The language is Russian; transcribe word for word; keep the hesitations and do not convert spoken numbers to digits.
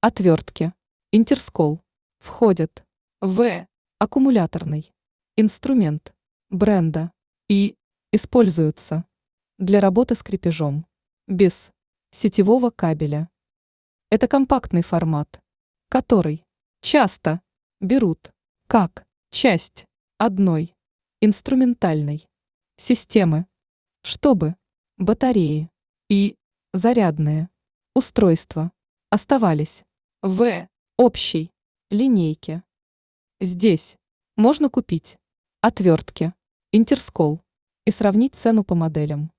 отвертки, интерскол, входят в аккумуляторный инструмент бренда и используются для работы с крепежом без сетевого кабеля. Это компактный формат, который часто берут как часть одной инструментальной системы, чтобы батареи и зарядные устройства оставались в общей линейке. Здесь можно купить отвертки, интерскол и сравнить цену по моделям.